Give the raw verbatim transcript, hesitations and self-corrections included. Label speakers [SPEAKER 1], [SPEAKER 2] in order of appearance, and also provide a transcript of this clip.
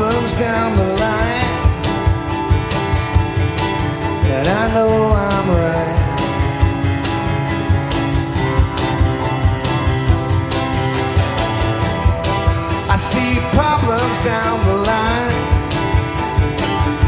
[SPEAKER 1] problems down the line, and I know I'm right. I see problems down the